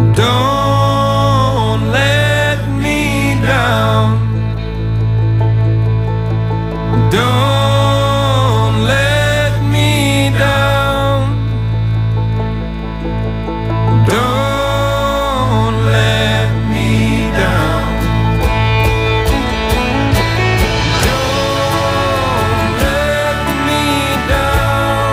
Don't let me down. Don't let me down. Don't let me down. Don't let me down.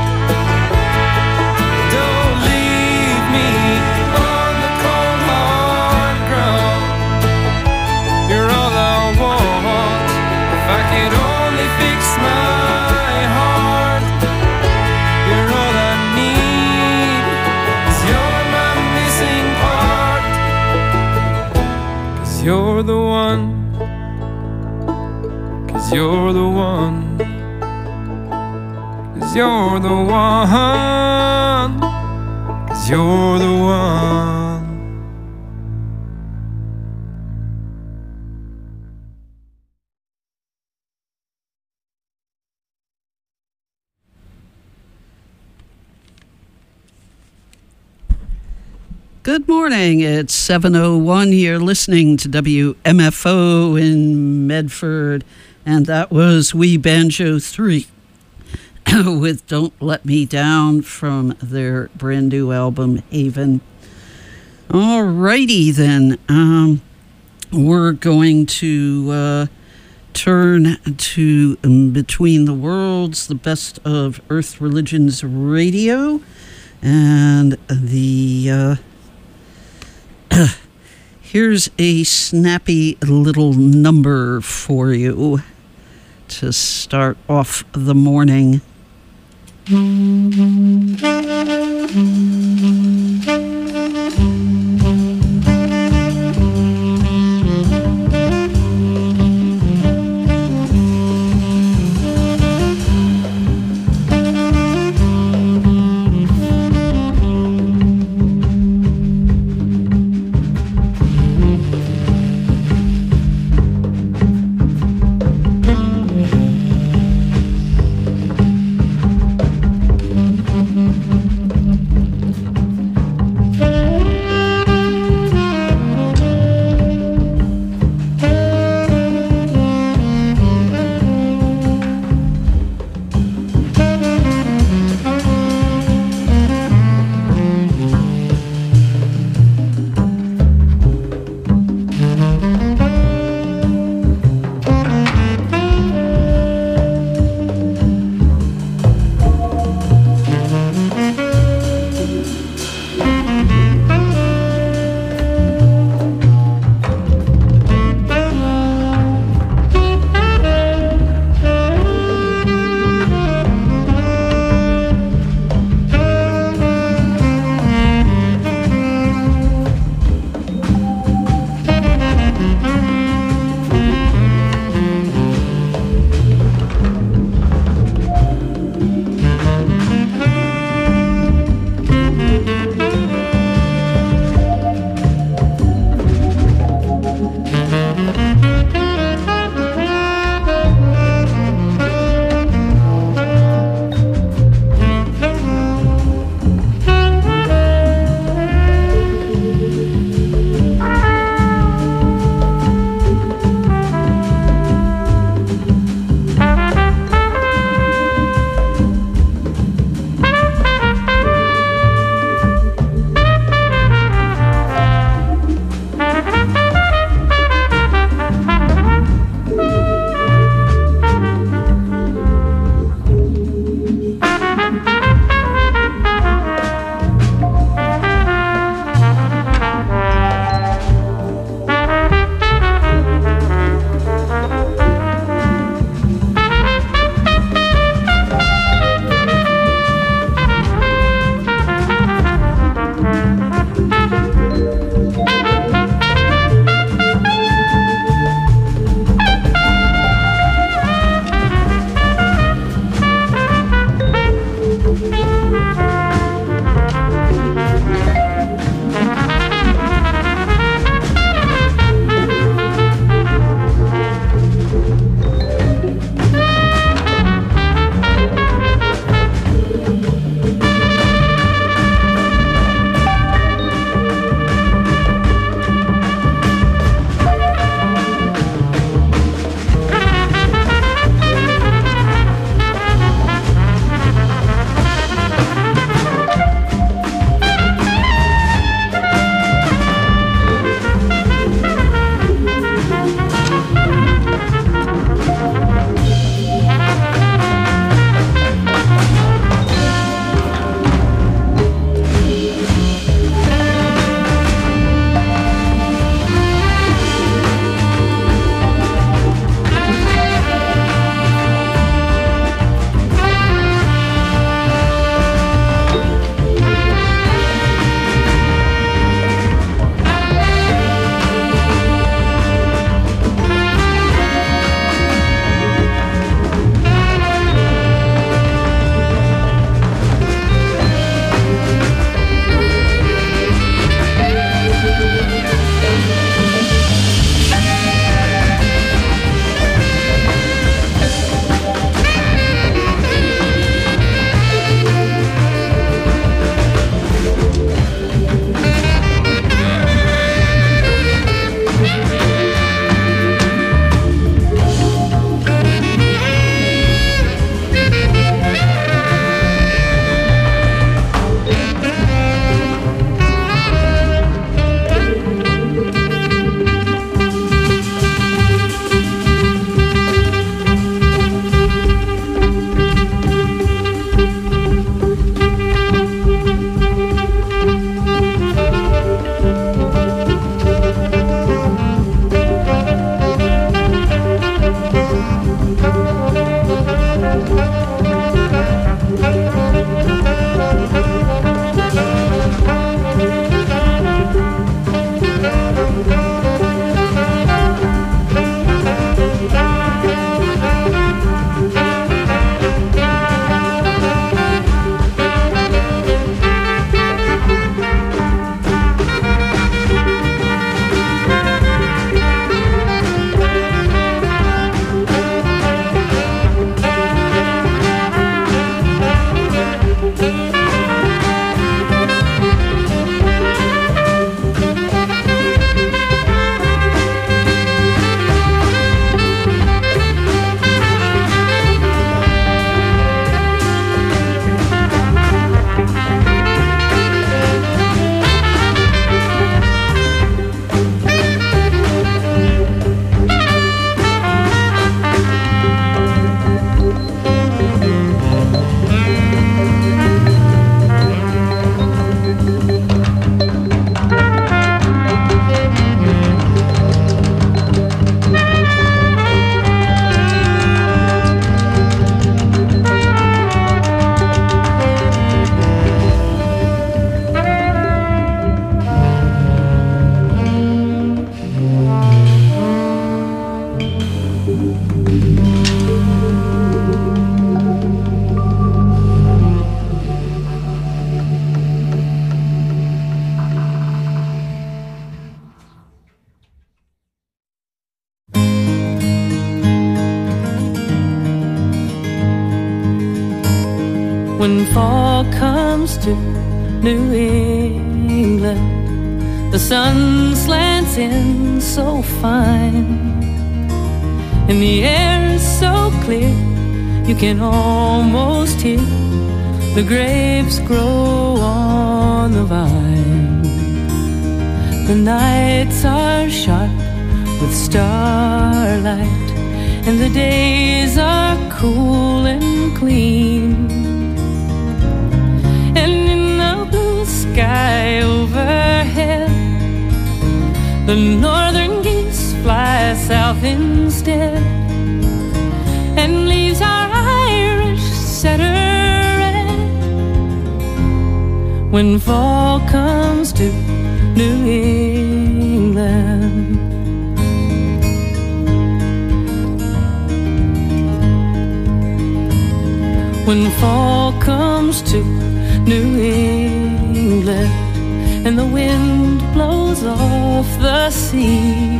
Don't leave me on the cold hard ground. You're all I want. If I could only fix my heart, you're all I need. 'Cause you're my missing part. 'Cause you're the one. 'Cause you're the one. 'Cause you're the one. 'Cause you're the one. Good morning. It's 7:01. You're listening to WMFO in Medford, and that was Wee Banjo 3 with Don't Let Me Down from their brand new album, Haven. All righty then. We're going to turn to Between the Worlds, the best of Earth Religions Radio, and the... here's a snappy little number for you to start off the morning. fall comes to New England, the sun slants in so fine, and the air is so clear you can almost hear the grapes grow on the vine. The nights are sharp with starlight, and the days are cool and clean. And in the blue sky overhead, the northern geese fly south instead, and leaves our Irish setter red when fall comes to New England. When fall comes to New England, and the wind blows off the sea,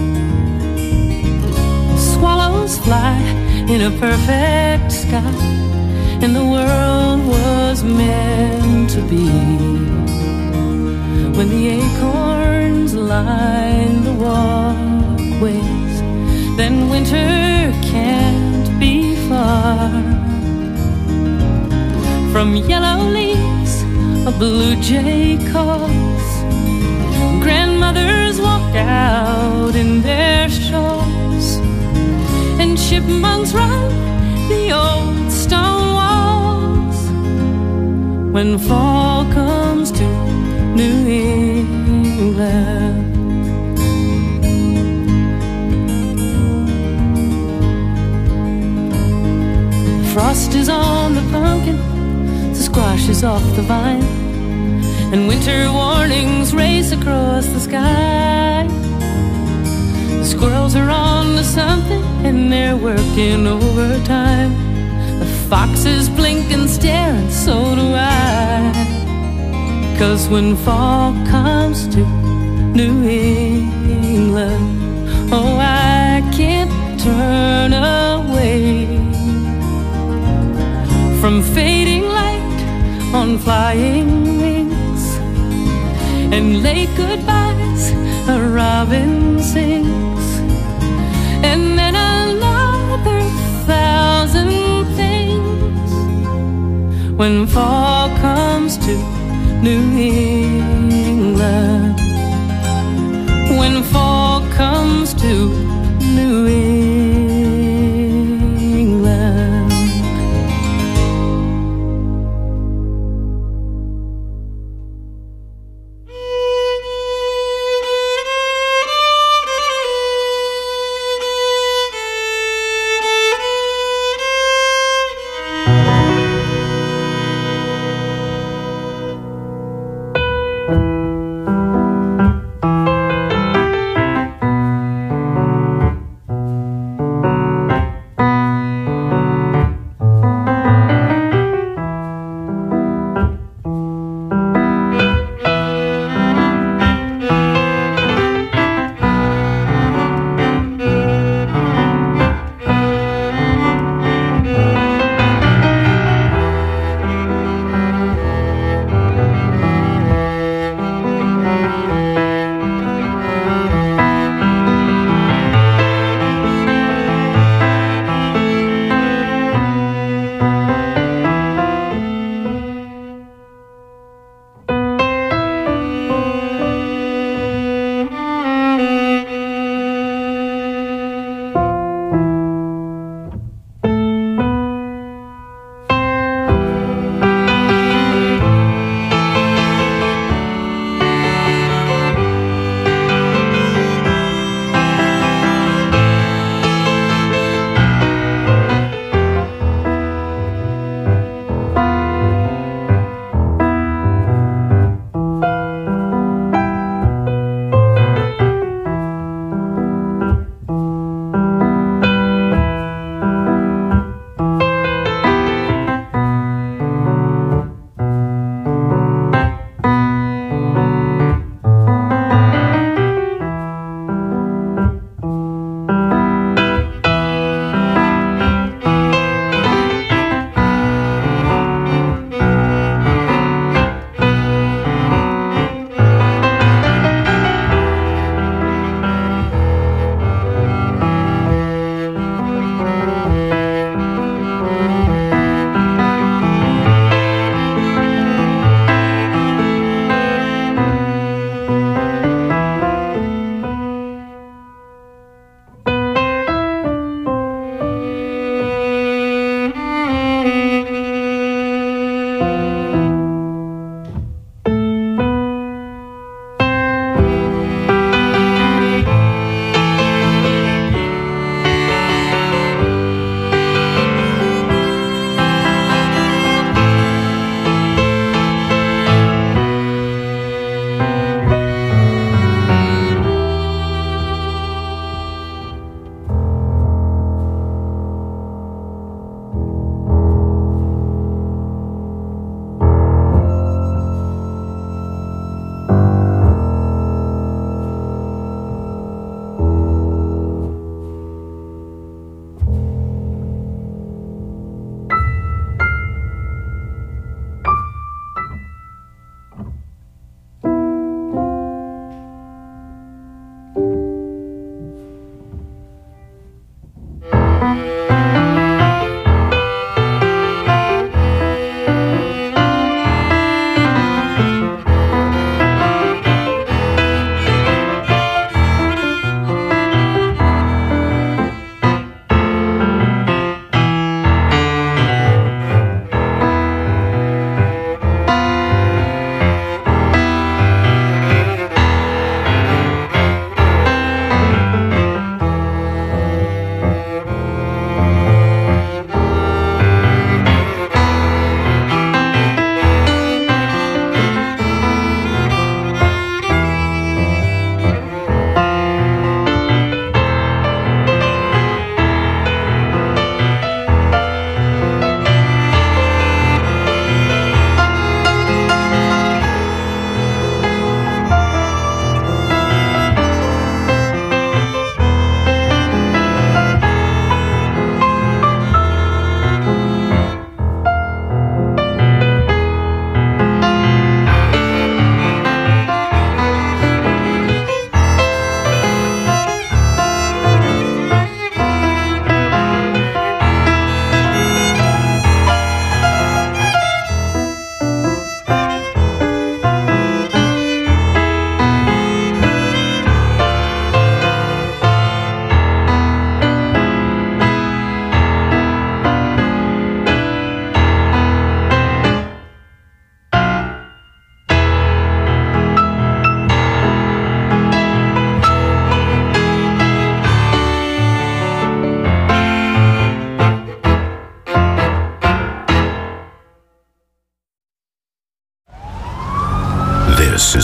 swallows fly in a perfect sky, and the world was meant to be. When the acorns line the walkways, then winter can't be far. From yellow leaves a blue jay calls, grandmothers walk out in their shawls, and chipmunks run the old stone walls when fall comes to New England. Frost is on the pumpkin, the squash is off the vine, and winter warnings race across the sky. The squirrels are on to something, and they're working overtime. The foxes blink and stare, and so do I. 'Cause when fall comes to New England, oh, I can't turn away from fading light on flying wings, and late goodbyes a robin sings, and then another thousand things when fall comes to New England. When fall comes to New England.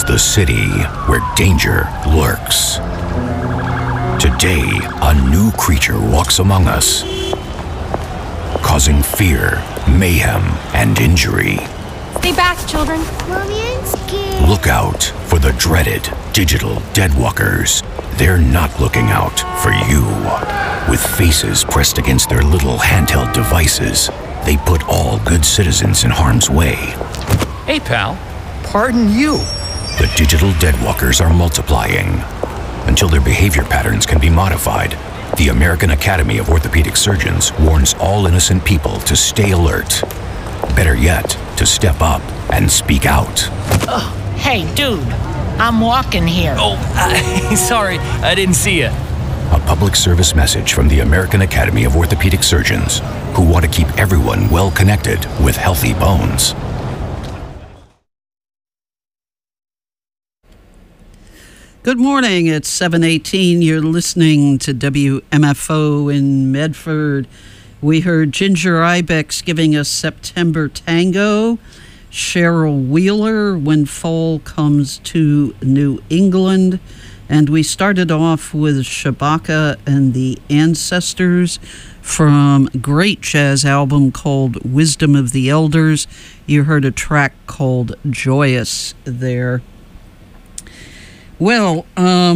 is the city where danger lurks. Today, a new creature walks among us, causing fear, mayhem, and injury. Stay back, children. Mommy, I'm scared. Look out for the dreaded digital deadwalkers. They're not looking out for you. With faces pressed against their little handheld devices, they put all good citizens in harm's way. Hey, pal. Pardon you. The digital deadwalkers are multiplying. Until their behavior patterns can be modified, the American Academy of Orthopedic Surgeons warns all innocent people to stay alert. Better yet, to step up and speak out. Hey, dude, I'm walking here. Oh, sorry. I didn't see you. A public service message from the American Academy of Orthopedic Surgeons, who want to keep everyone well connected with healthy bones. Good morning. It's 7:18. You're listening to WMFO in Medford. We heard Ginger Ibex giving us September Tango, Cheryl Wheeler, When Fall Comes to New England, and we started off with Shabaka and the Ancestors from a great jazz album called Wisdom of the Elders. You heard a track called Joyous there. Well,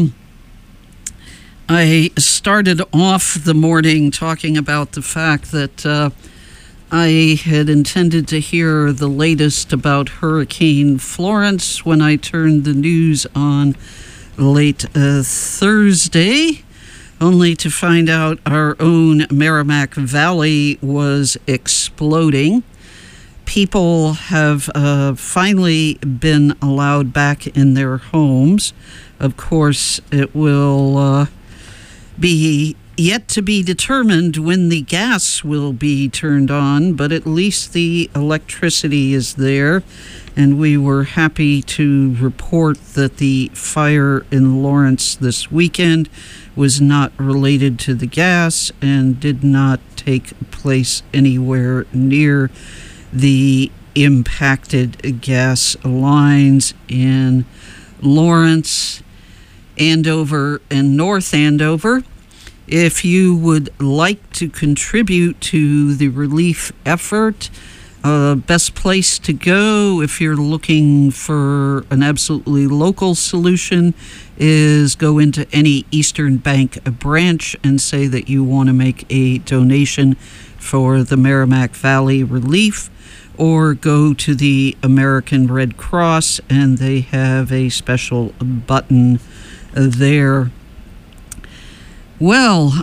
I started off the morning talking about the fact that I had intended to hear the latest about Hurricane Florence when I turned the news on late Thursday, only to find out our own Merrimack Valley was exploding. People have finally been allowed back in their homes. Of course, it will be yet to be determined when the gas will be turned on, but at least the electricity is there. And we were happy to report that the fire in Lawrence this weekend was not related to the gas and did not take place anywhere near the impacted gas lines in Lawrence, Andover, and North Andover. If you would like to contribute to the relief effort, best place to go if you're looking for an absolutely local solution is go into any Eastern Bank branch and say that you want to make a donation for the Merrimack Valley Relief, or go to the American Red Cross and they have a special button there. Well,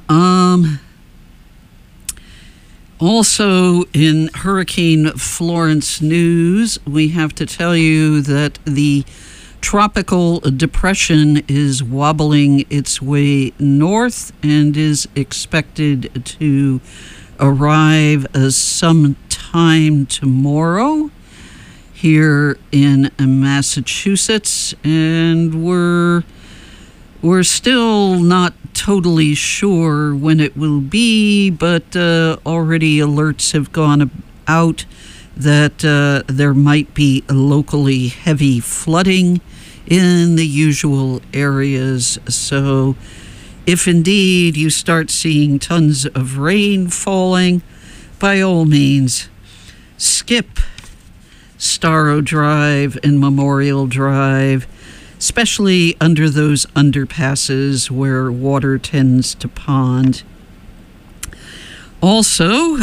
also in Hurricane Florence news, we have to tell you that the tropical depression is wobbling its way north and is expected to arrive sometime tomorrow here in Massachusetts, and we're still not totally sure when it will be, but already alerts have gone out that there might be locally heavy flooding in the usual areas. So if indeed you start seeing tons of rain falling, by all means, skip Starrow Drive and Memorial Drive, especially under those underpasses where water tends to pond. Also,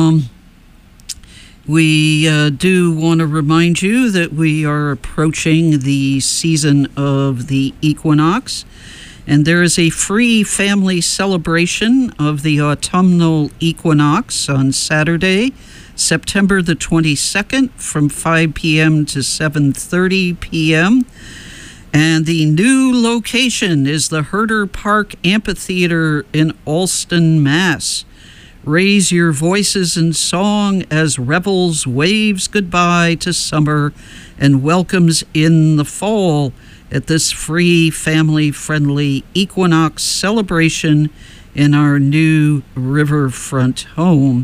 we do want to remind you that we are approaching the season of the equinox, and there is a free family celebration of the autumnal equinox on Saturday, September the 22nd, from 5 p.m. to 7:30 p.m., and the new location is the Herder Park Amphitheater in Allston, Mass. Raise your voices in song as revels waves goodbye to summer and welcomes in the fall at this free family-friendly equinox celebration in our new riverfront home.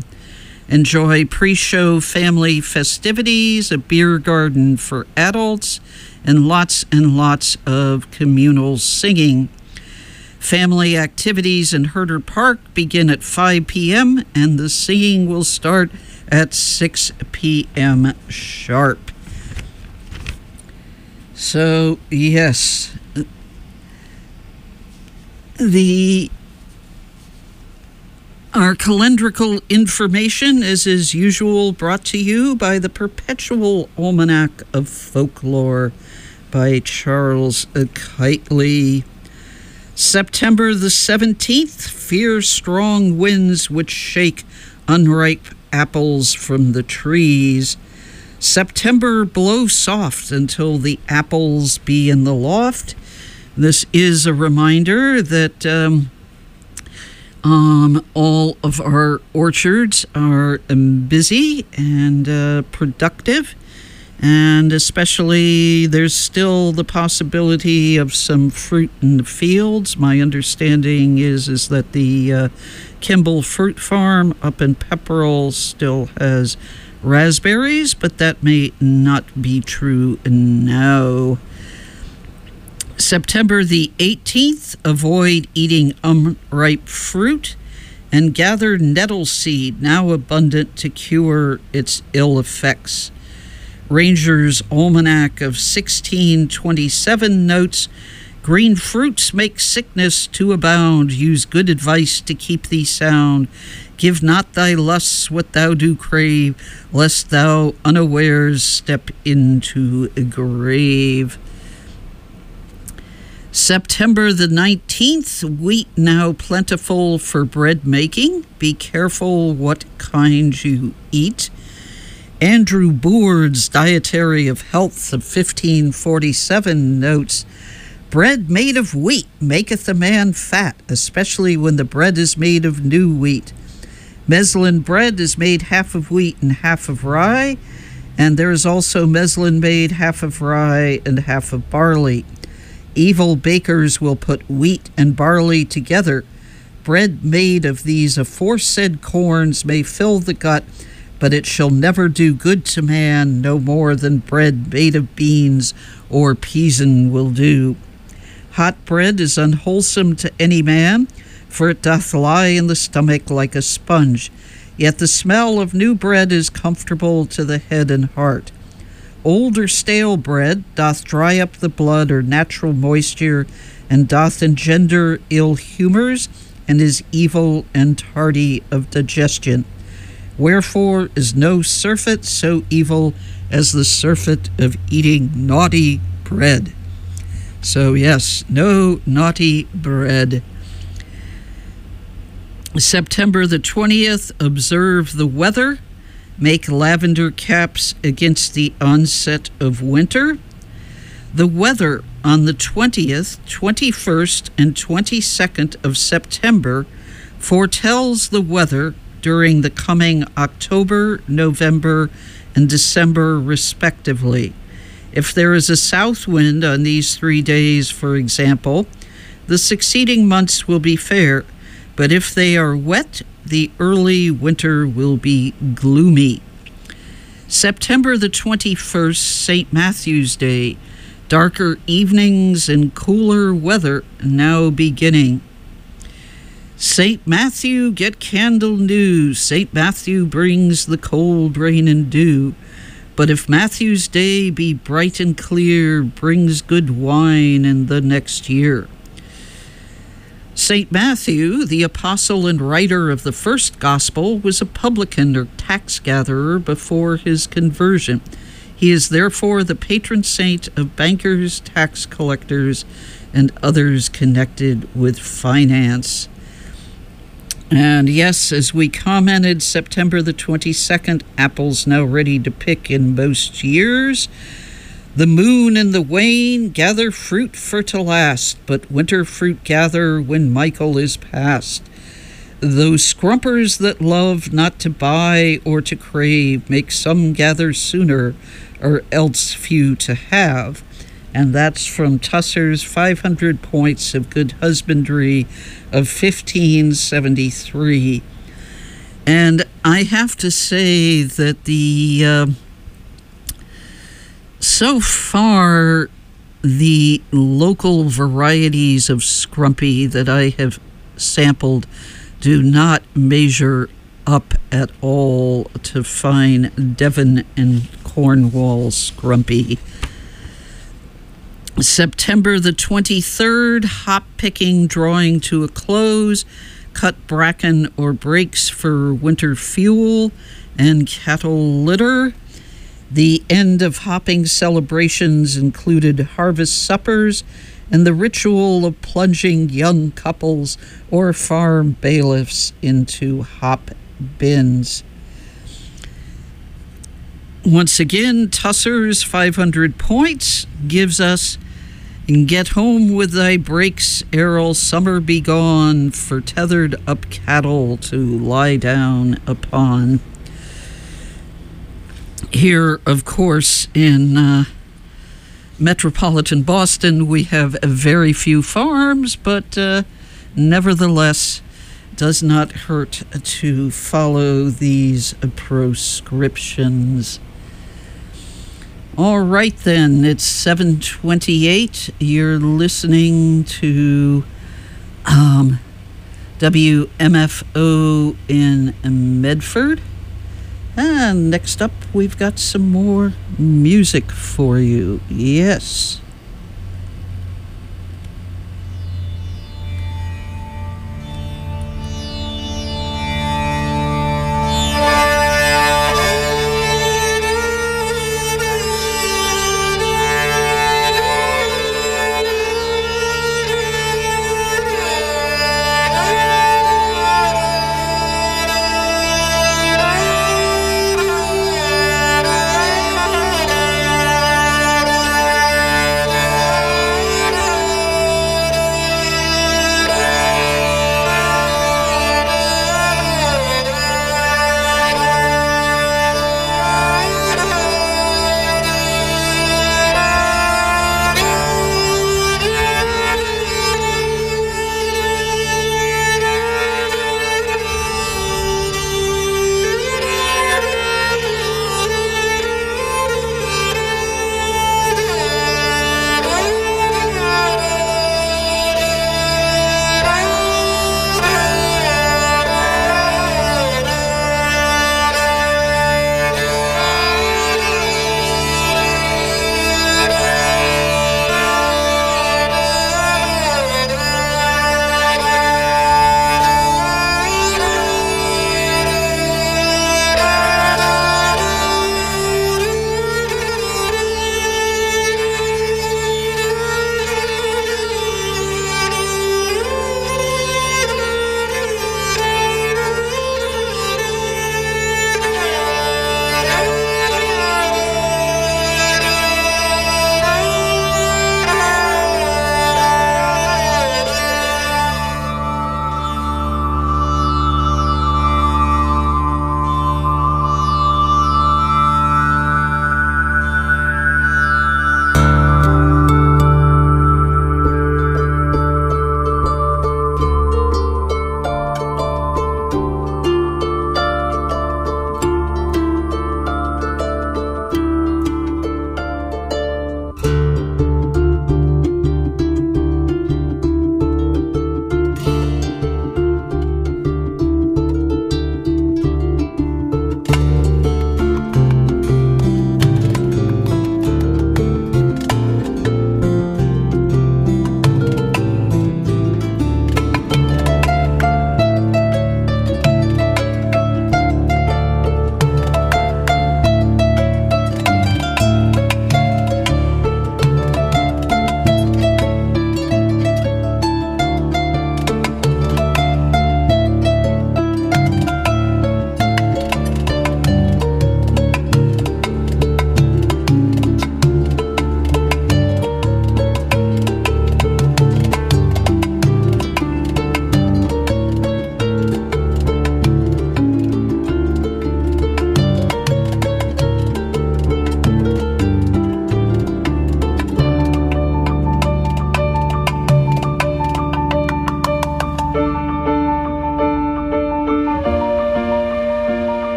Enjoy pre-show family festivities, a beer garden for adults, and lots of communal singing. Family activities in Herder Park begin at 5 p.m. and the singing will start at 6 p.m. sharp. So, yes, our calendrical information is, as usual, brought to you by the Perpetual Almanac of Folklore by Charles Keightley. September the 17th, fierce strong winds which shake unripe apples from the trees. September, blow soft until the apples be in the loft. This is a reminder that all of our orchards are busy and productive. And especially, there's still the possibility of some fruit in the fields. My understanding is that the Kimball Fruit Farm up in Pepperell still has raspberries, but that may not be true now. September the 18th, avoid eating unripe fruit and gather nettle seed, now abundant to cure its ill effects. Ranger's Almanac of 1627 notes, green fruits make sickness to abound. Use good advice to keep thee sound. Give not thy lusts what thou do crave, lest thou unawares step into a grave. September the 19th, wheat now plentiful for bread making. Be careful what kind you eat. Andrew Boord's Dietary of Health of 1547 notes, bread made of wheat maketh a man fat, especially when the bread is made of new wheat. Meslin bread is made half of wheat and half of rye, and there is also meslin made half of rye and half of barley. Evil bakers will put wheat and barley together. Bread made of these aforesaid corns may fill the gut, but it shall never do good to man, no more than bread made of beans or peasen will do. Hot bread is unwholesome to any man, for it doth lie in the stomach like a sponge. Yet the smell of new bread is comfortable to the head and heart. Old or stale bread doth dry up the blood or natural moisture, and doth engender ill humours, and is evil and tardy of digestion. Wherefore is no surfeit so evil as the surfeit of eating naughty bread. So yes, no naughty bread. September the 20th, observe the weather. Make lavender caps against the onset of winter. The weather on the 20th, 21st, and 22nd of September foretells the weather during the coming October, November, and December, respectively. If there is a south wind on these 3 days, for example, the succeeding months will be fair, but if they are wet, the early winter will be gloomy. September the 21st, St. Matthew's Day, darker evenings and cooler weather now beginning. St. Matthew, get candle new. St. Matthew brings the cold rain and dew. But if Matthew's day be bright and clear, brings good wine in the next year. St. Matthew, the apostle and writer of the first gospel, was a publican or tax gatherer before his conversion. He is therefore the patron saint of bankers, tax collectors, and others connected with finance. And yes, as we commented, September the 22nd, apples now ready to pick in most years. The moon and the wane gather fruit for to last, but winter fruit gather when Michael is past. Those scrumpers that love not to buy or to crave make some gather sooner, or else few to have. And that's from Tusser's 500 Points of Good Husbandry of 1573. And I have to say that so far the local varieties of scrumpy that I have sampled do not measure up at all to fine Devon and Cornwall scrumpy. September the 23rd, hop picking drawing to a close, cut bracken or brakes for winter fuel and cattle litter. The end of hopping celebrations included harvest suppers and the ritual of plunging young couples or farm bailiffs into hop bins. Once again, Tusser's 500 points gives us "Get home with thy brakes, Errol, summer be gone, for tethered up cattle to lie down upon." Here, of course, in metropolitan Boston, we have very few farms, but nevertheless, does not hurt to follow these proscriptions. All right, then, it's 7:28. You're listening to WMFO in Medford. And next up, we've got some more music for you. Yes.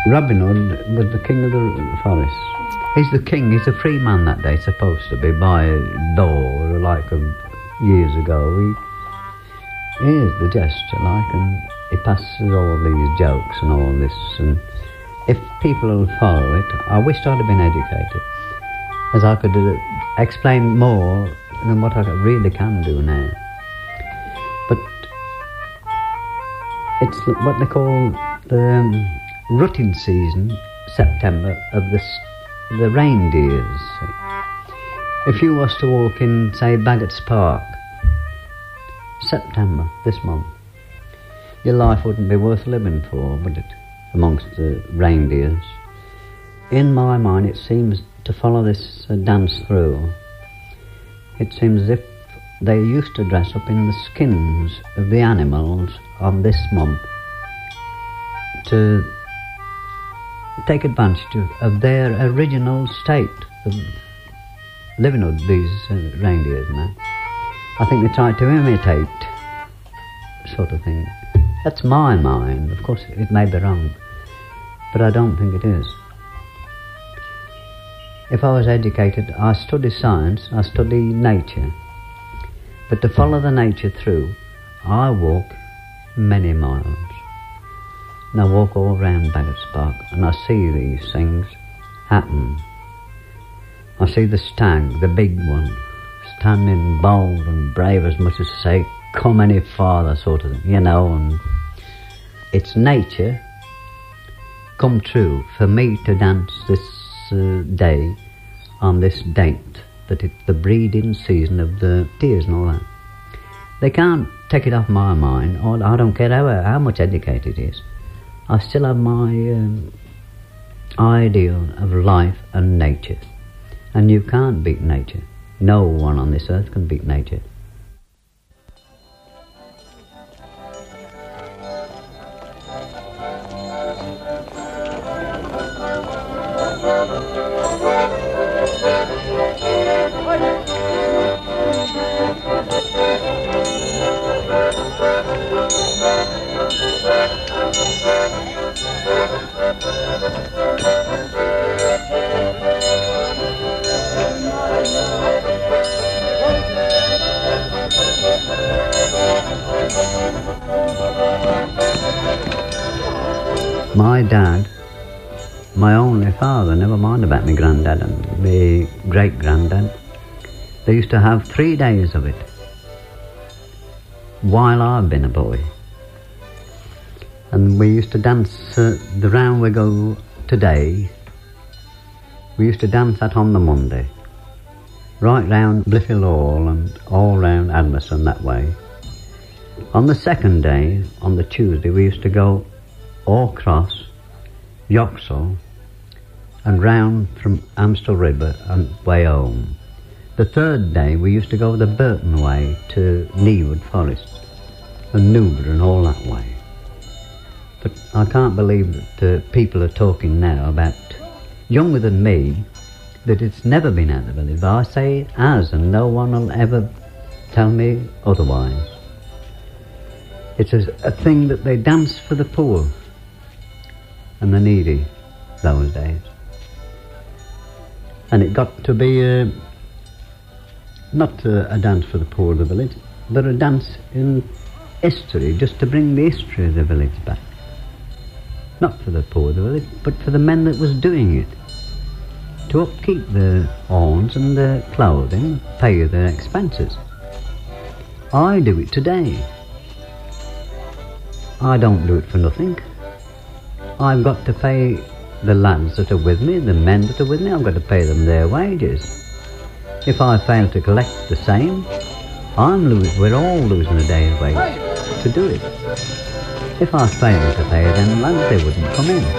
Robin Hood was the king of the forest. He's the king, he's a free man that day, supposed to be, by law, like years ago. He is the jester, like, and he passes all these jokes and all this, and if people will follow it, I wish I'd have been educated, as I could explain more than what I really can do now. But it's what they call the rutting season, September, of the reindeers. If you was to walk in, say, Baggots Park, September, this month, your life wouldn't be worth living for, would it, amongst the reindeers? In my mind, it seems to follow this dance through. It seems as if they used to dress up in the skins of the animals on this month to take advantage of their original state of living with these reindeers now. I think they tried to imitate sort of thing. That's my mind. Of course, it may be wrong, but I don't think it is. If I was educated, I study science, I study nature. But to follow the nature through, I walk many miles. And I walk all round Baggots Park, and I see these things happen. I see the stag, the big one, standing bold and brave, as much as to say, come any farther, sort of thing, and it's nature come true for me to dance this day on this date, that it's the breeding season of the deers and all that. They can't take it off my mind, or I don't care how much educated it is. I still have my ideal of life and nature, and you can't beat nature. No one on this earth can beat nature. My dad, my only father, never mind about my granddad and my great-granddad, they used to have 3 days of it while I've been a boy. And we used to dance the round we go today. We used to dance that on the Monday, right round Bliffield Hall and all round Admerson that way. On the second day, on the Tuesday, we used to go all across Yoxall and round from Amstel River and way home. The third day we used to go the Burton way to Newood Forest and Newbury and all that way. But I can't believe that people are talking now about, younger than me, that it's never been out of the village. But I say it has, and no one will ever tell me otherwise. It's a thing that they dance for the poor and the needy those days. And it got to be not a dance for the poor of the village, but a dance in history, just to bring the history of the village back. Not for the poor of the village, but for the men that was doing it. To upkeep the horns and the clothing, pay their expenses. I do it today. I don't do it for nothing. I've got to pay the lads that are with me, the men that are with me, I've got to pay them their wages. If I fail to collect the same, we're all losing a day's wages to do it. If I fail to pay them lads, they wouldn't come in.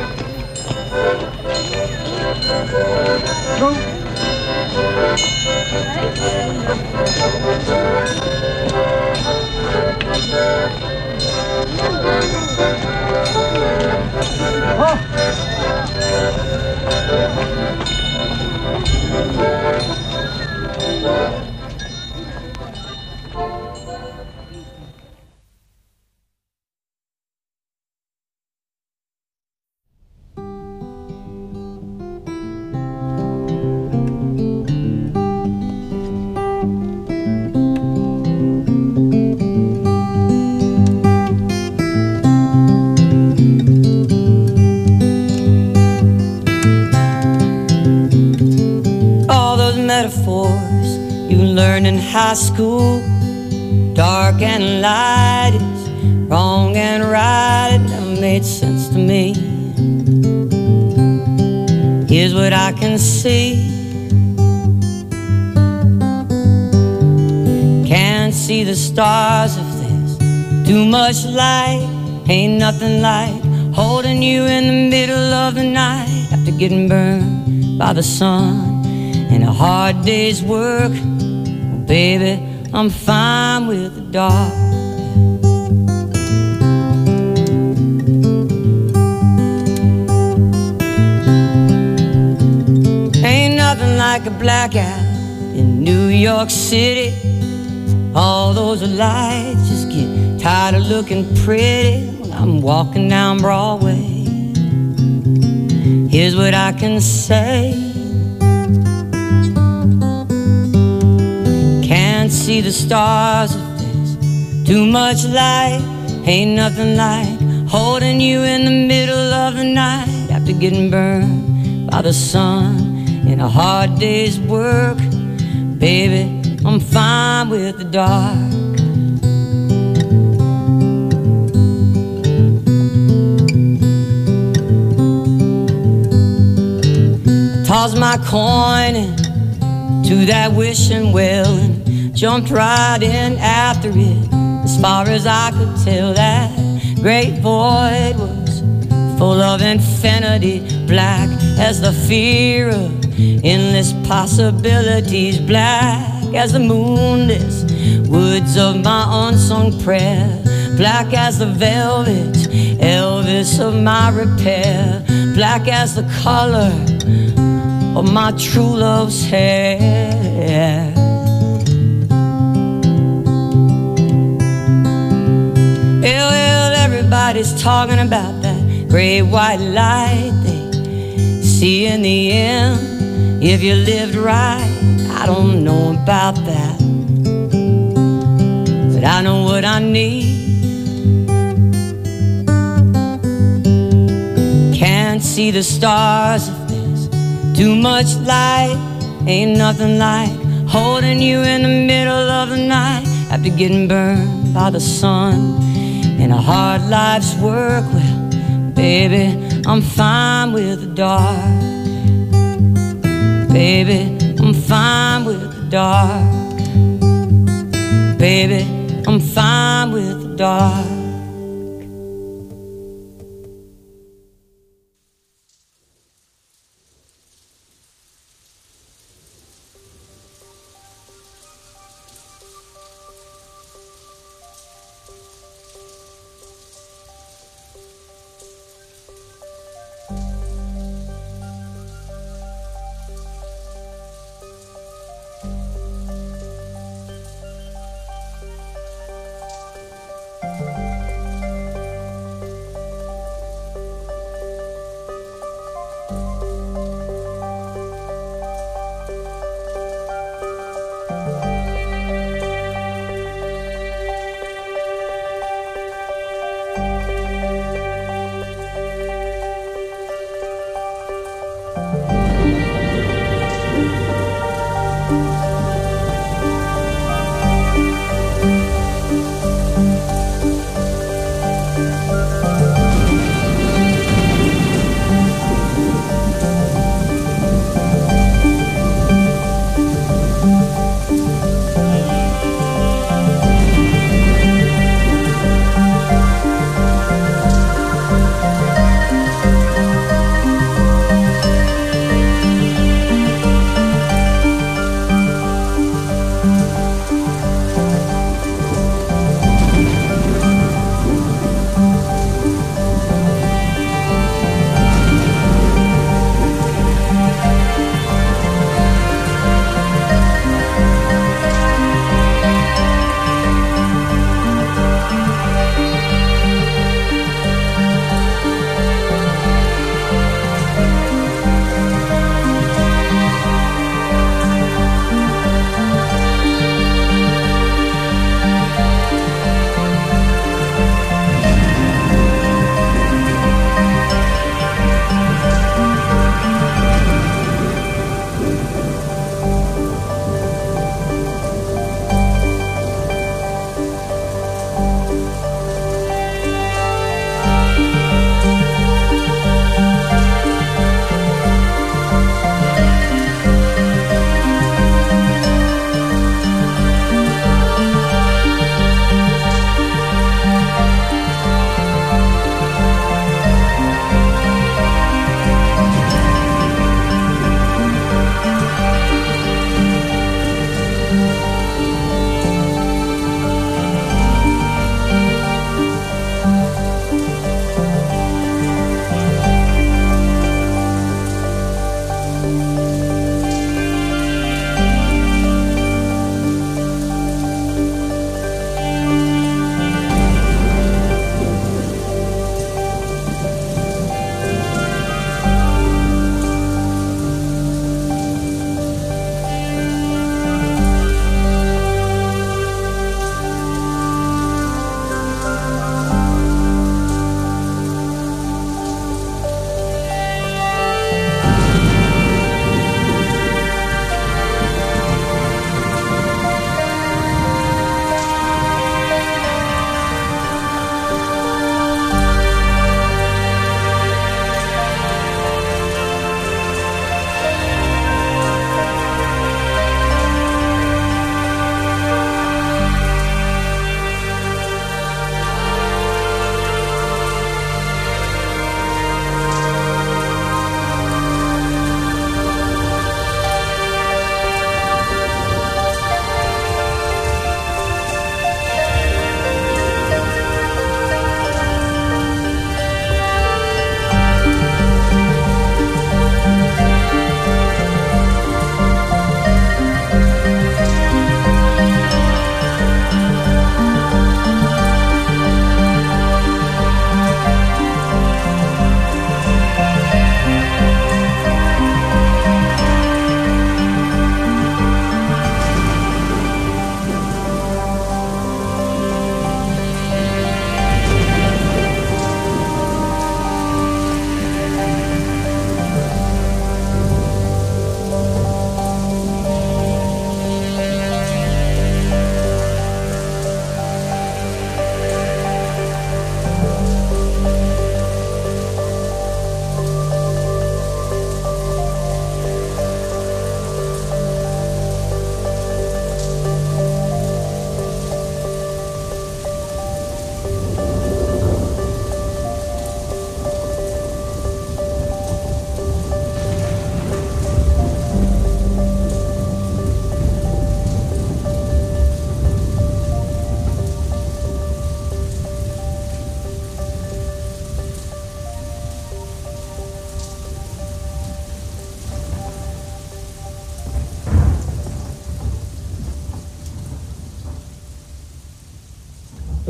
and learned in high school. Dark and light is wrong and right. It never made sense to me. Here's what I can see. Can't see the stars if there's too much light. Ain't nothing like holding you in the middle of the night after getting burned by the sun and a hard day's work. Well, baby, I'm fine with the dark. Ain't nothing like a blackout in New York City. All those lights just get tired of looking pretty when I'm walking down Broadway. Here's what I can say. Can't see the stars if there's too much light. Ain't nothing like holding you in the middle of the night after getting burned by the sun in a hard day's work. Baby, I'm fine with the dark. I tossed my coin into that wishing well and jumped right in after it. As far as I could tell, that great void was full of infinity, black as the fear of endless possibilities, black as the moonless woods of my unsung prayer, black as the velvet Elvis of my repair, black as the color of my true love's hair. Well, everybody's talking about that great white light they see in the end. If you lived right, I don't know about that, but I know what I need. Can't see the stars if there's too much light. Ain't nothing like holding you in the middle of the night after getting burned by the sun in a hard life's work. Well, baby, I'm fine with the dark. Baby, I'm fine with the dark. Baby, I'm fine with the dark.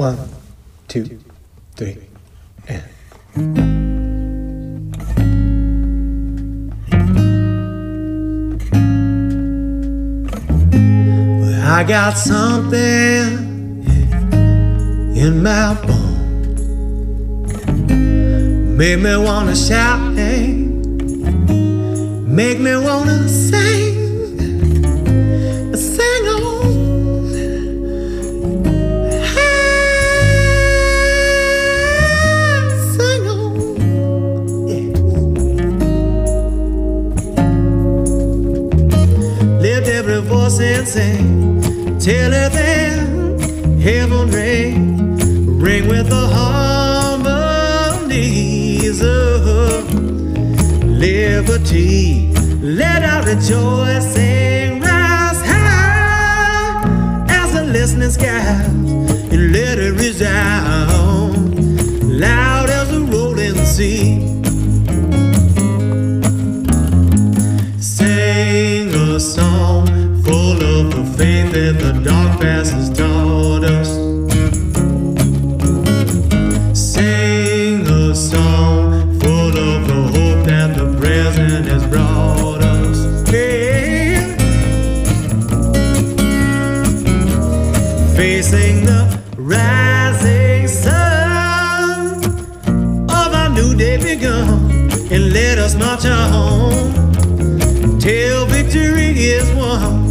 1, 2, 3, and. Well, I got something in my bones, make me wanna shout, make me wanna sing, sing on, sing on, yeah. Lift every voice and sing, tell her that heaven ring with the harmonies of liberty. Let our rejoicing rise high as the listening skies, and let it resound loud as a rolling sea. Sing a song full of the faith that the dark past has taught us. Sing a song full of the hope that the present has brought us. Yeah. Facing the rising sun of our new day begun, and let us march on till victory is won.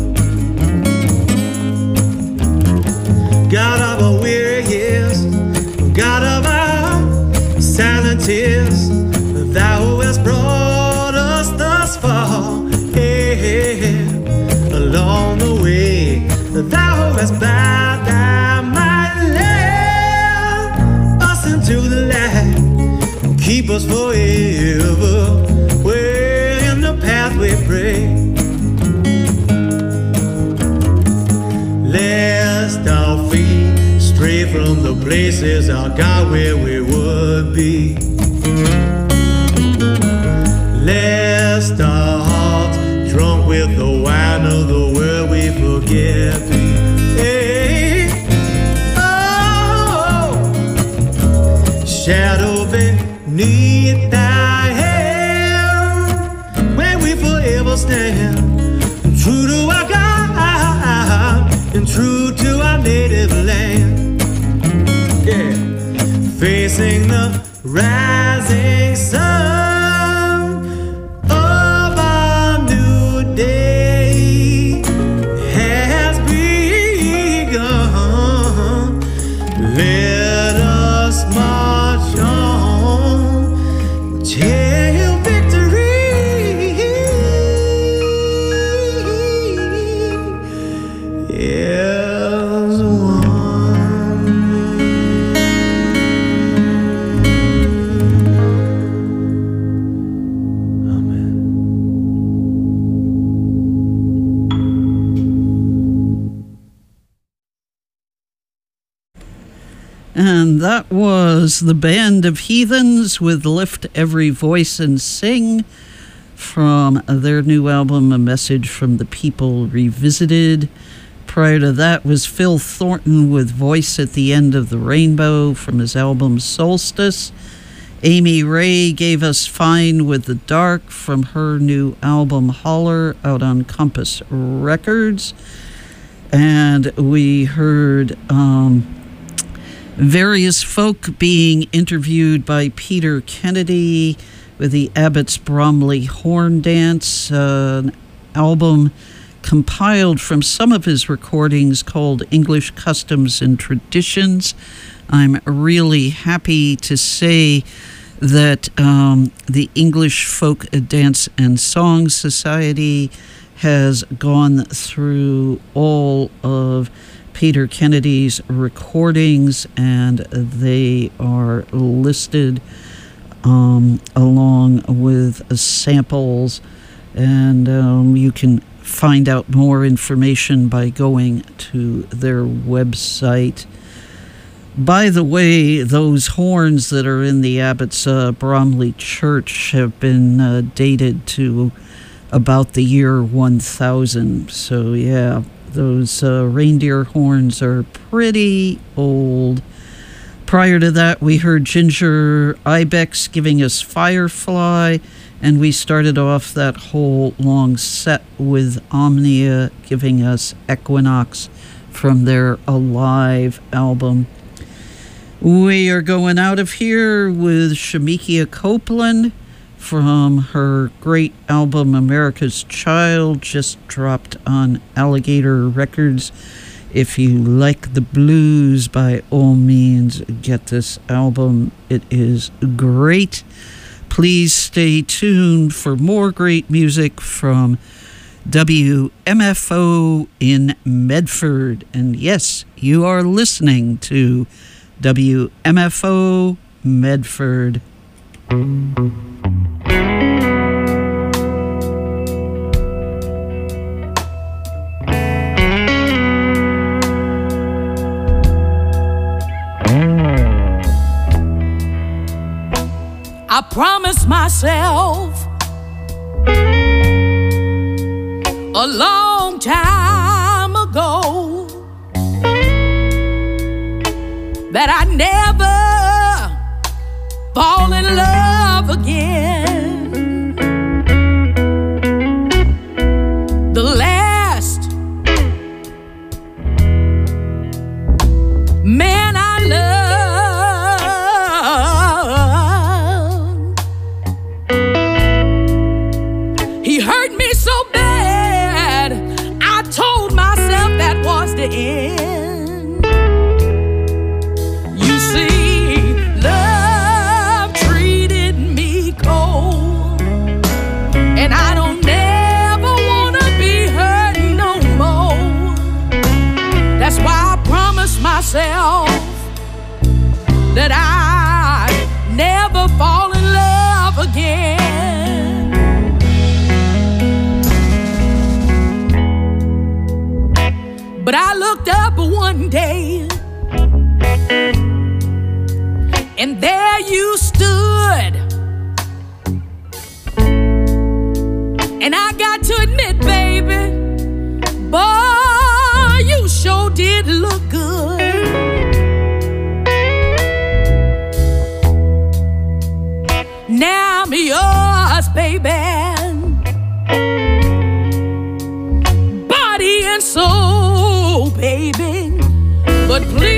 God of our weary years, God of our silent tears, thou who hast brought us thus far, yeah. Along the way, thou who hast bowed thy mighty led us into the light, keep us forever, we're in the path we pray. Lest our feet stray from the places, our God, where we would be. Lest our hearts, drunk with the wine of the world, we forget thee. Hey. Oh, shadow beneath thy hand, where we forever stand, true to our God and true to our native land. Yeah. Facing the rising sun of our new day has begun. Let us march on till victory is won. And that was the Band of Heathens with Lift Every Voice and Sing from their new album, A Message from the People Revisited. Prior to that was Phil Thornton with Voice at the End of the Rainbow from his album Solstice. Amy Ray gave us Fine with the Dark from her new album Holler out on Compass Records. And we heard various folk being interviewed by Peter Kennedy with the Abbott's Bromley Horn Dance, an album compiled from some of his recordings called English Customs and Traditions. I'm really happy to say that the English Folk Dance and Song Society has gone through all of Peter Kennedy's recordings, and they are listed along with samples, and you can find out more information by going to their website. By the way, those horns that are in the Abbott's Bromley Church have been dated to about the year 1000. So yeah, those reindeer horns are pretty old. Prior to that, we heard Ginger Ibex giving us Firefly, and we started off that whole long set with Omnia giving us Equinox from their Alive album. We are going out of here with Shemekia Copeland from her great album America's Child, just dropped on Alligator Records. If you like the blues, by all means, get this album. It is great. Please stay tuned for more great music from WMFO in Medford. And yes, you are listening to WMFO Medford. I promised myself a long time ago that I'd never fall in love again. The last man I loved, he hurt me so bad, I told myself that was the end. You see, love treated me cold, and I don't never wanna be hurt no more. That's why I promised myself that I'd never fall in love again. But I looked up one day, and there you stood. And I got to admit, baby, boy, you sure did look good. Now I'm yours, baby, body and soul, baby. But please,